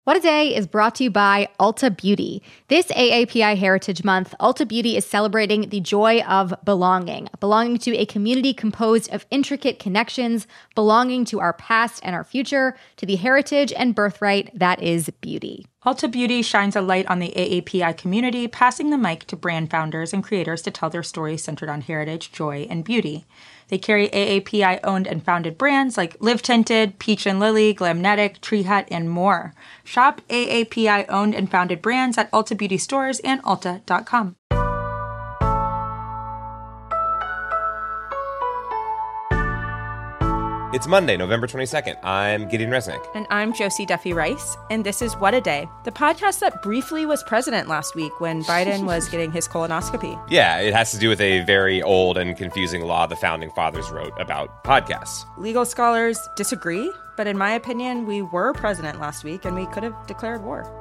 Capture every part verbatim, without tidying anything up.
What a Day is brought to you by Ulta Beauty. This A A P I Heritage Month, Ulta Beauty is celebrating the joy of belonging, belonging to a community composed of intricate connections, belonging to our past and our future, to the heritage and birthright that is beauty. Ulta Beauty shines a light on the A A P I community, passing the mic to brand founders and creators to tell their stories centered on heritage, joy, and beauty. They carry A A P I-owned and founded brands like Live Tinted, Peach and Lily, Glamnetic, Tree Hut, and more. Shop A A P I-owned and founded brands at Ulta Beauty stores and ulta dot com. It's Monday, November twenty-second. I'm Gideon Resnick. And I'm Josie Duffy Rice, and this is What a Day, the podcast that briefly was president last week when Biden was getting his colonoscopy. Yeah, it has to do with a very old and confusing law the Founding Fathers wrote about podcasts. Legal scholars disagree, but in my opinion, we were president last week and we could have declared war.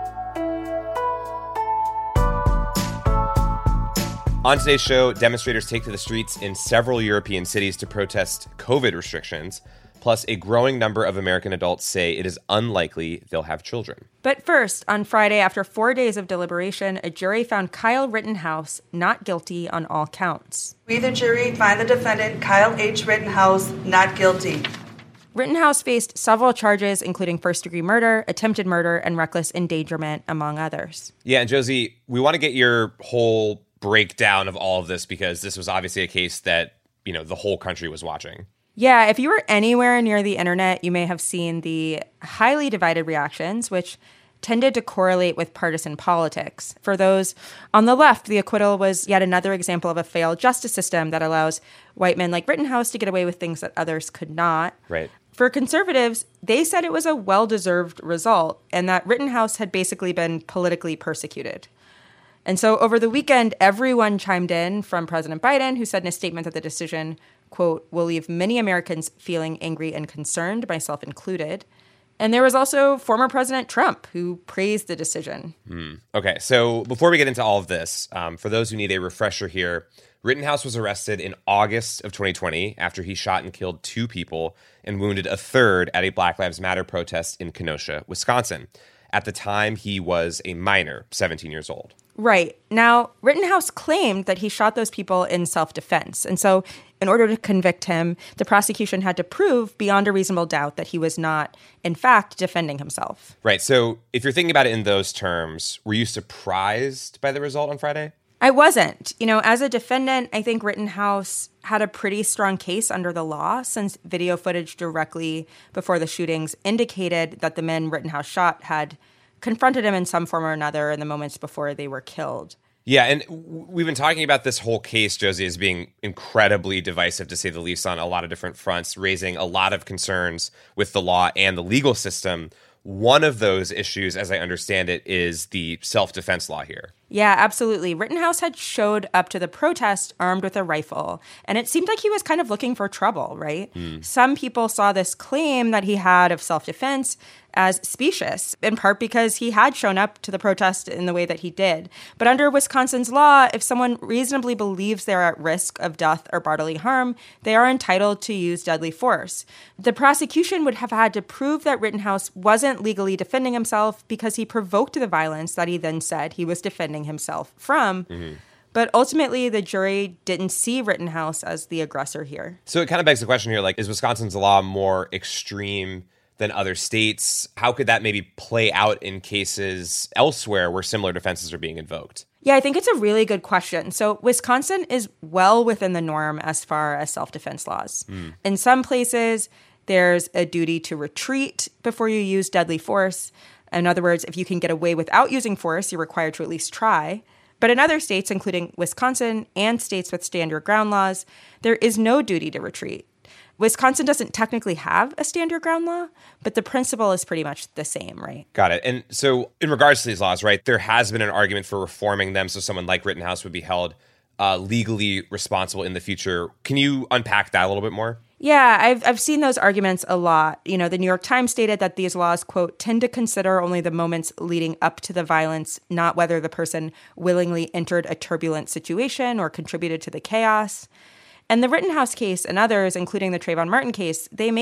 On today's show, demonstrators take to the streets in several European cities to protest COVID restrictions. Plus, a growing number of American adults say it is unlikely they'll have children. But first, on Friday, after four days of deliberation, a jury found Kyle Rittenhouse not guilty on all counts. We, the jury, find the defendant, Kyle H. Rittenhouse, not guilty. Rittenhouse faced several charges, including first-degree murder, attempted murder, and reckless endangerment, among others. Yeah, and Josie, we want to get your whole breakdown of all of this because this was obviously a case that, you know, the whole country was watching. Yeah, if you were anywhere near the internet, you may have seen the highly divided reactions, which tended to correlate with partisan politics. For those on the left, the acquittal was yet another example of a failed justice system that allows white men like Rittenhouse to get away with things that others could not. Right. For conservatives, they said it was a well-deserved result and that Rittenhouse had basically been politically persecuted. And so over the weekend, everyone chimed in, from President Biden, who said in a statement that the decision, quote, will leave many Americans feeling angry and concerned, myself included. And there was also former President Trump, who praised the decision. Hmm. Okay, so before we get into all of this, um, for those who need a refresher here, Rittenhouse was arrested in August of twenty twenty after he shot and killed two people and wounded a third at a Black Lives Matter protest in Kenosha, Wisconsin. At the time, he was a minor, seventeen years old. Right. Now, Rittenhouse claimed that he shot those people in self-defense. And so in order to convict him, the prosecution had to prove beyond a reasonable doubt that he was not, in fact, defending himself. Right. So if you're thinking about it in those terms, were you surprised by the result on Friday? I wasn't. You know, as a defendant, I think Rittenhouse had a pretty strong case under the law since video footage directly before the shootings indicated that the men Rittenhouse shot had confronted him in some form or another in the moments before they were killed. Yeah, and we've been talking about this whole case, Josie, as being incredibly divisive, to say the least, on a lot of different fronts, raising a lot of concerns with the law and the legal system. One of those issues, as I understand it, is the self-defense law here. Yeah, absolutely. Rittenhouse had showed up to the protest armed with a rifle, and it seemed like he was kind of looking for trouble, right? Mm. Some people saw this claim that he had of self-defense as specious, in part because he had shown up to the protest in the way that he did. But under Wisconsin's law, if someone reasonably believes they're at risk of death or bodily harm, they are entitled to use deadly force. The prosecution would have had to prove that Rittenhouse wasn't legally defending himself because he provoked the violence that he then said he was defending himself from. Mm-hmm. But ultimately, the jury didn't see Rittenhouse as the aggressor here. So it kind of begs the question here, like, is Wisconsin's law more extreme than other states? How could that maybe play out in cases elsewhere where similar defenses are being invoked? Yeah, I think it's a really good question. So Wisconsin is well within the norm as far as self-defense laws. Mm. In some places, there's a duty to retreat before you use deadly force. In other words, if you can get away without using force, you're required to at least try. But in other states, including Wisconsin and states with stand your ground laws, there is no duty to retreat. Wisconsin doesn't technically have a stand your ground law, but the principle is pretty much the same, right? Got it. And so in regards to these laws, right, there has been an argument for reforming them so someone like Rittenhouse would be held uh, legally responsible in the future. Can you unpack that a little bit more? Yeah, I've I've seen those arguments a lot. You know, the New York Times stated that these laws, quote, tend to consider only the moments leading up to the violence, not whether the person willingly entered a turbulent situation or contributed to the chaos. And the Rittenhouse case and others, including the Trayvon Martin case, they make it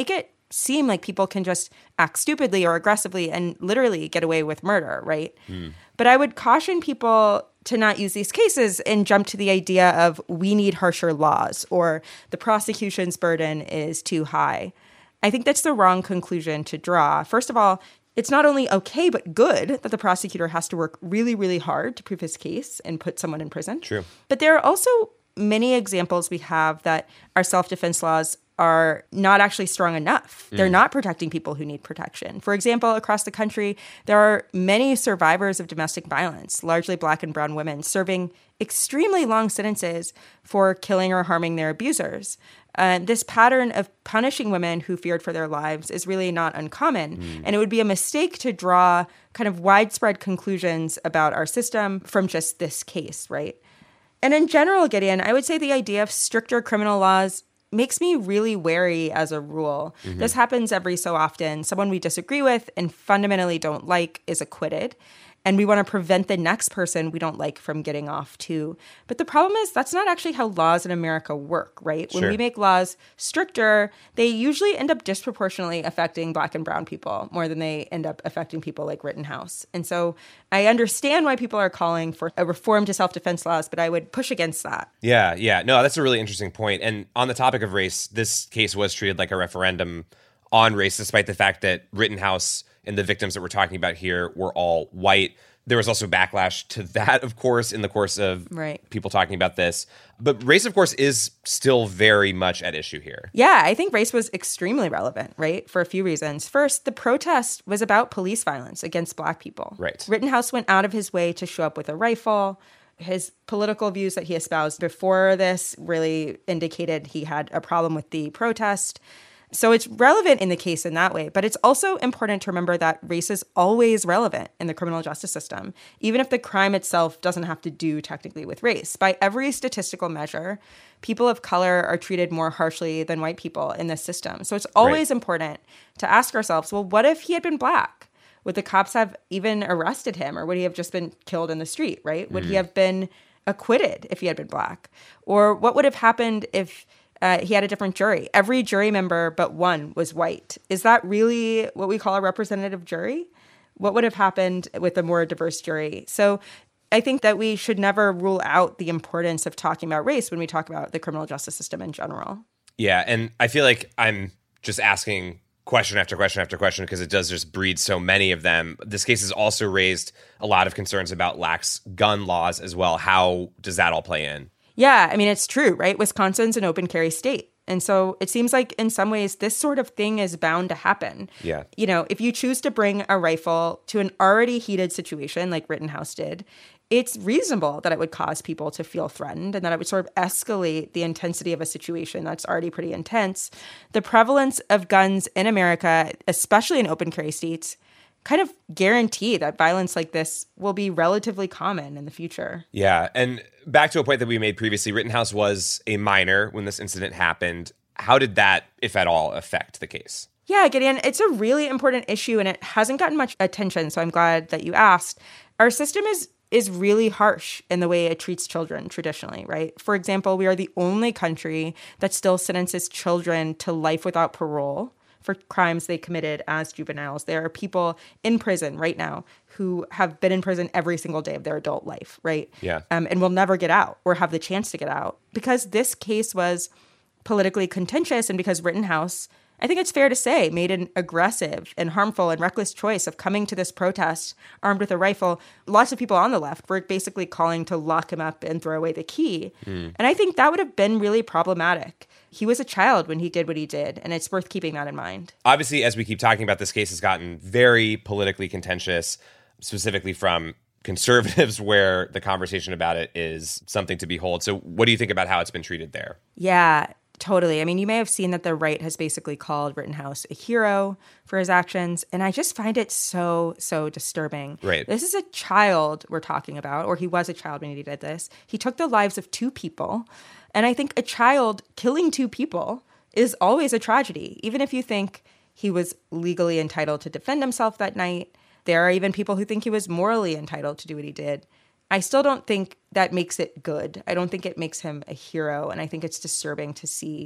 seem like people can just act stupidly or aggressively and literally get away with murder, right? Mm. But I would caution people to not use these cases and jump to the idea of we need harsher laws or the prosecution's burden is too high. I think that's the wrong conclusion to draw. First of all, it's not only okay but good that the prosecutor has to work really, really hard to prove his case and put someone in prison. True. But there are also many examples we have that our self-defense laws are not actually strong enough. They're mm. not protecting people who need protection. For example, across the country, there are many survivors of domestic violence, largely Black and brown women, serving extremely long sentences for killing or harming their abusers. Uh, this pattern of punishing women who feared for their lives is really not uncommon. Mm. And it would be a mistake to draw kind of widespread conclusions about our system from just this case, right? And in general, Gideon, I would say the idea of stricter criminal laws makes me really wary as a rule. Mm-hmm. This happens every so often. Someone we disagree with and fundamentally don't like is acquitted. And we want to prevent the next person we don't like from getting off too. But the problem is that's not actually how laws in America work, right? Sure. When we make laws stricter, they usually end up disproportionately affecting Black and brown people more than they end up affecting people like Rittenhouse. And so I understand why people are calling for a reform to self-defense laws, but I would push against that. Yeah, yeah. No, that's a really interesting point. And on the topic of race, this case was treated like a referendum on race, despite the fact that Rittenhouse and the victims that we're talking about here were all white. There was also backlash to that, of course, in the course of right. people talking about this. But race, of course, is still very much at issue here. Yeah, I think race was extremely relevant, right, for a few reasons. First, the protest was about police violence against Black people. Right. Rittenhouse went out of his way to show up with a rifle. His political views that he espoused before this really indicated he had a problem with the protest. So it's relevant in the case in that way, but it's also important to remember that race is always relevant in the criminal justice system, even if the crime itself doesn't have to do technically with race. By every statistical measure, people of color are treated more harshly than white people in this system. So it's always right. important to ask ourselves, well, what if he had been Black? Would the cops have even arrested him, or would he have just been killed in the street, right? Would mm. he have been acquitted if he had been Black? Or what would have happened if Uh, he had a different jury? Every jury member but one was white. Is that really what we call a representative jury? What would have happened with a more diverse jury? So I think that we should never rule out the importance of talking about race when we talk about the criminal justice system in general. Yeah, and I feel like I'm just asking question after question after question because it does just breed so many of them. This case has also raised a lot of concerns about lax gun laws as well. How does that all play in? Yeah, I mean, it's true, right? Wisconsin's an open carry state. And so it seems like in some ways this sort of thing is bound to happen. Yeah. You know, if you choose to bring a rifle to an already heated situation like Rittenhouse did, it's reasonable that it would cause people to feel threatened and that it would sort of escalate the intensity of a situation that's already pretty intense. The prevalence of guns in America, especially in open carry states, kind of guarantee that violence like this will be relatively common in the future. Yeah. And back to a point that we made previously, Rittenhouse was a minor when this incident happened. How did that, if at all, affect the case? Yeah, Gideon, it's a really important issue and it hasn't gotten much attention, so I'm glad that you asked. Our system is is really harsh in the way it treats children traditionally, right? For example, we are the only country that still sentences children to life without parole for crimes they committed as juveniles. There are people in prison right now who have been in prison every single day of their adult life, right? Yeah. Um, and will never get out or have the chance to get out because this case was politically contentious and because Rittenhouse, I think it's fair to say, made an aggressive and harmful and reckless choice of coming to this protest armed with a rifle. Lots of people on the left were basically calling to lock him up and throw away the key. Mm. And I think that would have been really problematic. He was a child when he did what he did, and it's worth keeping that in mind. Obviously, as we keep talking about, this case has gotten very politically contentious, specifically from conservatives, where the conversation about it is something to behold. So what do you think about how it's been treated there? Yeah, totally. I mean, you may have seen that the right has basically called Rittenhouse a hero for his actions, and I just find it so, so disturbing. Right. This is a child we're talking about, or he was a child when he did this. He took the lives of two people. And I think a child killing two people is always a tragedy. Even if you think he was legally entitled to defend himself that night, there are even people who think he was morally entitled to do what he did. I still don't think that makes it good. I don't think it makes him a hero. And I think it's disturbing to see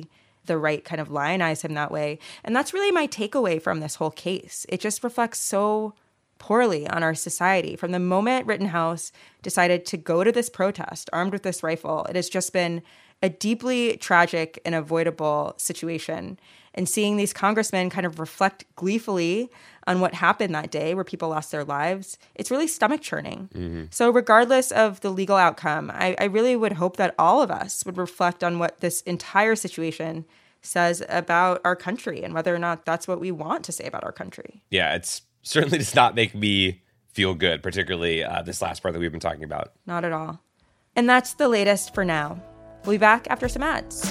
the right kind of lionize him that way. And that's really my takeaway from this whole case. It just reflects so poorly on our society. From the moment Rittenhouse decided to go to this protest armed with this rifle, it has just been a deeply tragic and avoidable situation. And seeing these congressmen kind of reflect gleefully on what happened that day where people lost their lives, it's really stomach churning. Mm-hmm. So regardless of the legal outcome, I, I really would hope that all of us would reflect on what this entire situation says about our country and whether or not that's what we want to say about our country. Yeah, it's certainly does not make me feel good, particularly uh, this last part that we've been talking about. Not at all. And that's the latest for now. We'll be back after some ads.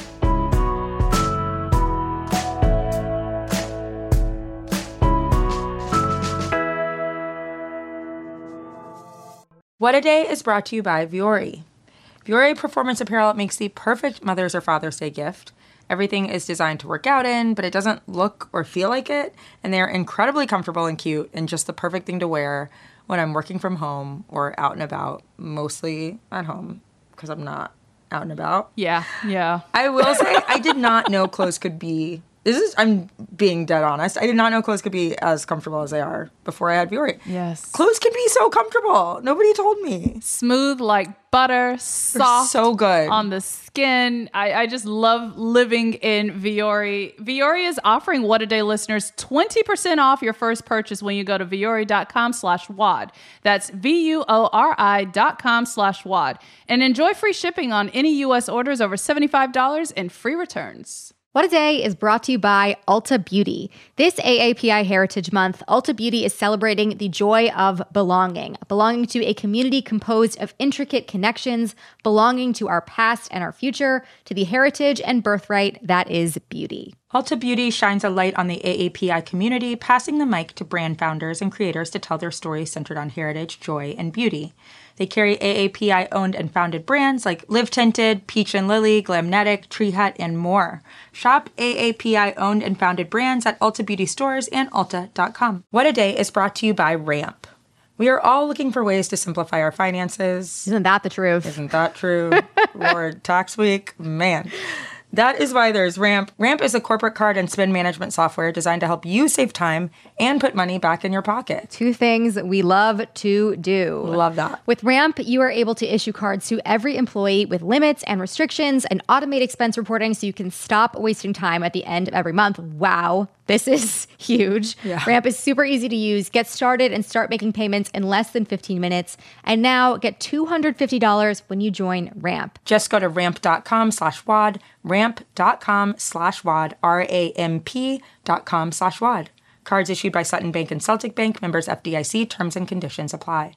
What a Day is brought to you by Vuori. Vuori Performance Apparel makes the perfect Mother's or Father's Day gift. Everything is designed to work out in, but it doesn't look or feel like it. And they're incredibly comfortable and cute and just the perfect thing to wear when I'm working from home or out and about, mostly at home because I'm not out and about. Yeah, yeah. I will say I did not know clothes could be, this is, I'm being dead honest, I did not know clothes could be as comfortable as they are before I had Vuori. Yes. Clothes can be so comfortable. Nobody told me. Smooth like butter, soft. They're so good. On the skin. I, I just love living in Vuori. Vuori is offering What a Day listeners twenty percent off your first purchase when you go to vuori.com slash WAD. That's V-U-O-R-I dot com slash WAD. And enjoy free shipping on any U S orders over seventy-five dollars and free returns. What a Day is brought to you by Ulta Beauty. This A A P I Heritage Month, Ulta Beauty is celebrating the joy of belonging, belonging to a community composed of intricate connections, belonging to our past and our future, to the heritage and birthright that is beauty. Ulta Beauty shines a light on the A A P I community, passing the mic to brand founders and creators to tell their stories centered on heritage, joy, and beauty. They carry A A P I-owned and founded brands like Live Tinted, Peach and Lily, Glamnetic, Tree Hut, and more. Shop A A P I-owned and founded brands at Ulta Beauty stores and ulta dot com. What a Day is brought to you by Ramp. We are all looking for ways to simplify our finances. Isn't that the truth? Isn't that true? Lord, tax week, man. That is why there's Ramp. Ramp is a corporate card and spend management software designed to help you save time and put money back in your pocket. Two things we love to do. Love that. With Ramp, you are able to issue cards to every employee with limits and restrictions and automate expense reporting so you can stop wasting time at the end of every month. Wow. This is huge. Yeah. Ramp is super easy to use. Get started and start making payments in less than fifteen minutes. And now get two hundred fifty dollars when you join Ramp. Just go to ramp.com slash WAD, ramp.com slash WAD, R-A-M-P dot com slash WAD. Cards issued by Sutton Bank and Celtic Bank, members F D I C, terms and conditions apply.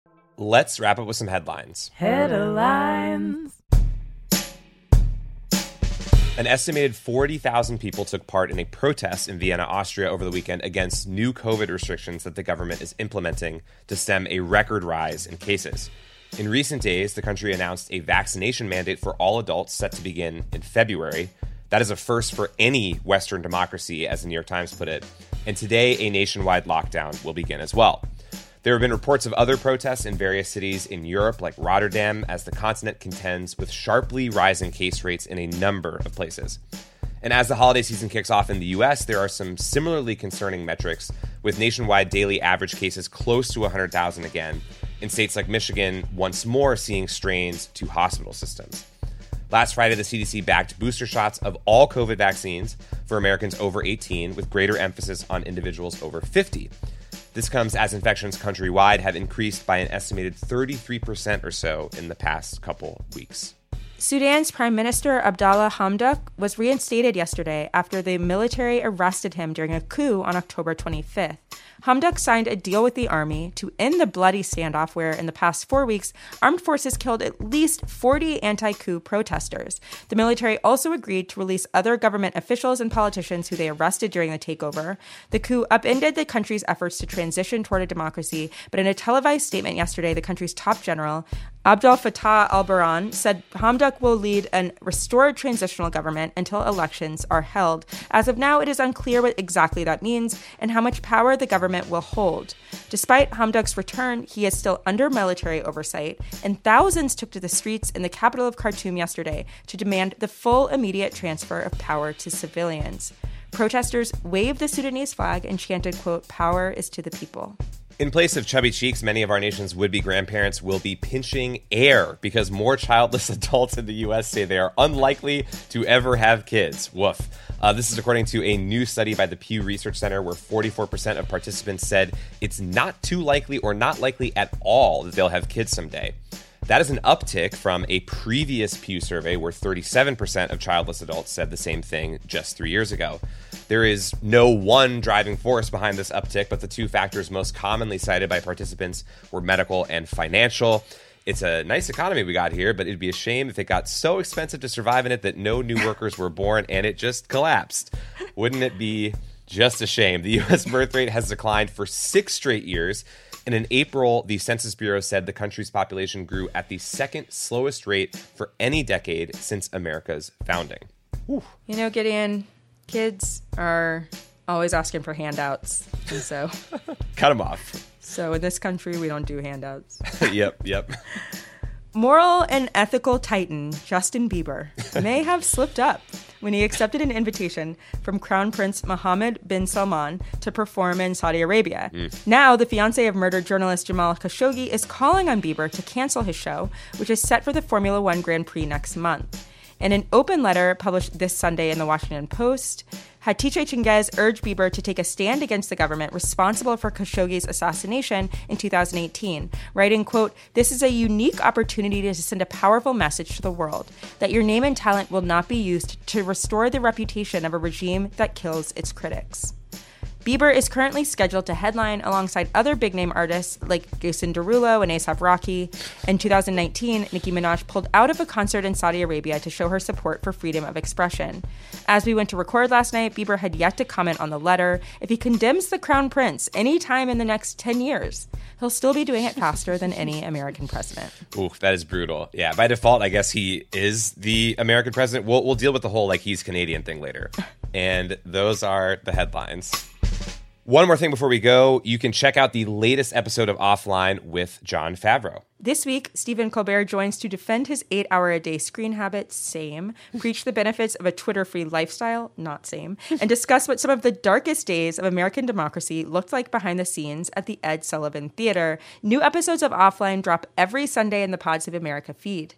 Let's wrap up with some headlines. Headlines. An estimated forty thousand people took part in a protest in Vienna, Austria over the weekend against new COVID restrictions that the government is implementing to stem a record rise in cases. In recent days, the country announced a vaccination mandate for all adults set to begin in February. That is a first for any Western democracy, as the New York Times put it. And today, a nationwide lockdown will begin as well. There have been reports of other protests in various cities in Europe, like Rotterdam, as the continent contends with sharply rising case rates in a number of places. And as the holiday season kicks off in the U S, there are some similarly concerning metrics, with nationwide daily average cases close to one hundred thousand again, in states like Michigan once more seeing strains to hospital systems. Last Friday, the C D C backed booster shots of all COVID vaccines for Americans over eighteen, with greater emphasis on individuals over fifty. This comes as infections countrywide have increased by an estimated thirty-three percent or so in the past couple weeks. Sudan's Prime Minister Abdallah Hamdok was reinstated yesterday after the military arrested him during a coup on October twenty-fifth. Hamdok signed a deal with the army to end the bloody standoff where, in the past four weeks, armed forces killed at least forty anti-coup protesters. The military also agreed to release other government officials and politicians who they arrested during the takeover. The coup upended the country's efforts to transition toward a democracy, but in a televised statement yesterday, the country's top general, Abdel Fattah al-Burhan, said Hamdok will lead a restored transitional government until elections are held. As of now, it is unclear what exactly that means and how much power the government government will hold. Despite Hamdok's return, he is still under military oversight, and thousands took to the streets in the capital of Khartoum yesterday to demand the full immediate transfer of power to civilians. Protesters waved the Sudanese flag and chanted, quote, "Power is to the people." In place of chubby cheeks, many of our nation's would-be grandparents will be pinching air because more childless adults in the U S say they are unlikely to ever have kids. Woof. Uh, this is according to a new study by the Pew Research Center where forty-four percent of participants said it's not too likely or not likely at all that they'll have kids someday. That is an uptick from a previous Pew survey where thirty-seven percent of childless adults said the same thing just three years ago. There is no one driving force behind this uptick, but the two factors most commonly cited by participants were medical and financial. It's a nice economy we got here, but it'd be a shame if it got so expensive to survive in it that no new workers were born and it just collapsed. Wouldn't it be just a shame? The U S birth rate has declined for six straight years. And in April, the Census Bureau said the country's population grew at the second slowest rate for any decade since America's founding. Whew. You know, Gideon, kids are always asking for handouts. And so cut them off. So in this country, we don't do handouts. Yep, yep. Moral and ethical titan Justin Bieber may have slipped up when he accepted an invitation from Crown Prince Mohammed bin Salman to perform in Saudi Arabia. Mm. Now, the fiancé of murdered journalist Jamal Khashoggi is calling on Bieber to cancel his show, which is set for the Formula One Grand Prix next month. In an open letter published this Sunday in the Washington Post, Hatice Cengiz urged Bieber to take a stand against the government responsible for Khashoggi's assassination in two thousand eighteen, writing, quote, "This is a unique opportunity to send a powerful message to the world that your name and talent will not be used to restore the reputation of a regime that kills its critics." Bieber is currently scheduled to headline alongside other big-name artists like Jason Derulo and A$AP Rocky. In two thousand nineteen, Nicki Minaj pulled out of a concert in Saudi Arabia to show her support for freedom of expression. As we went to record last night, Bieber had yet to comment on the letter. If he condemns the Crown Prince any time in the next ten years, he'll still be doing it faster than any American president. Ooh, that is brutal. Yeah, by default, I guess he is the American president. We'll, we'll deal with the whole, like, he's Canadian thing later. And those are the headlines. One more thing before we go, you can check out the latest episode of Offline with Jon Favreau. This week, Stephen Colbert joins to defend his eight-hour-a-day screen habit, same, preach the benefits of a Twitter-free lifestyle, not same, and discuss what some of the darkest days of American democracy looked like behind the scenes at the Ed Sullivan Theater. New episodes of Offline drop every Sunday in the Pods of America feed.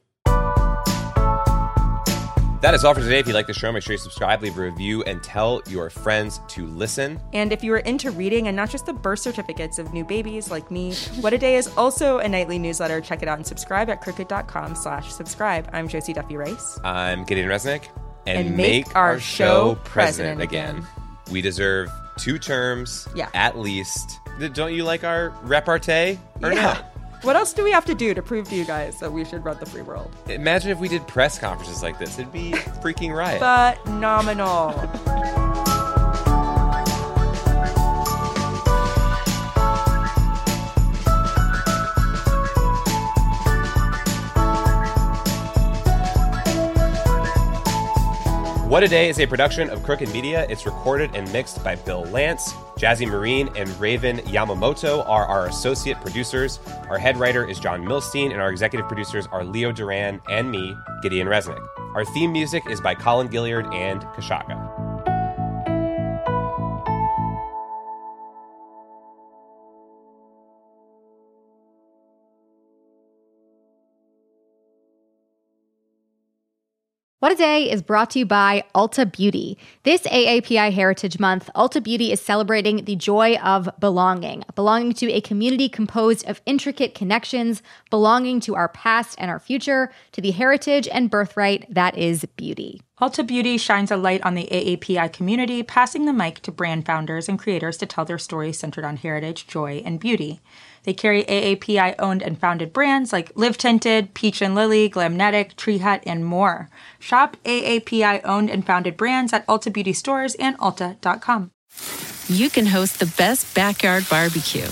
That is all for today. If you like the show, make sure you subscribe, leave a review, and tell your friends to listen. And if you are into reading and not just the birth certificates of new babies like me, What a Day is also a nightly newsletter. Check it out and subscribe at crooked.com slash subscribe. I'm Josie Duffy Rice. I'm Gideon Resnick. And, and make, make our, our show president, president again. again. We deserve two terms, yeah. at least. Don't you like our repartee or yeah. not? What else do we have to do to prove to you guys that we should run the free world? Imagine if we did press conferences like this. It'd be freaking riot. Phenomenal. What a Day is a production of Crooked Media. It's recorded and mixed by Bill Lance. Jazzy Marine and Raven Yamamoto are our associate producers. Our head writer is John Milstein, and our executive producers are Leo Duran and me, Gideon Resnick. Our theme music is by Colin Gilliard and Kashaka. What a Day is brought to you by Ulta Beauty. This A A P I Heritage Month, Ulta Beauty is celebrating the joy of belonging, belonging to a community composed of intricate connections, belonging to our past and our future, to the heritage and birthright that is beauty. Ulta Beauty shines a light on the A A P I community, passing the mic to brand founders and creators to tell their stories centered on heritage, joy, and beauty. They carry A A P I-owned and founded brands like Live Tinted, Peach and Lily, Glamnetic, Tree Hut, and more. Shop A A P I-owned and founded brands at Ulta Beauty stores and ulta dot com. You can host the best backyard barbecue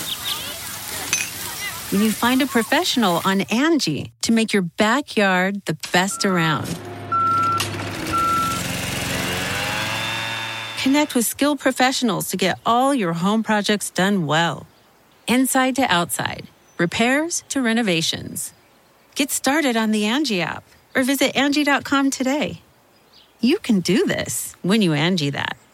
when you find a professional on Angie to make your backyard the best around. Connect with skilled professionals to get all your home projects done well. Inside to outside, repairs to renovations. Get started on the Angie app or visit Angie dot com today. You can do this when you Angie that.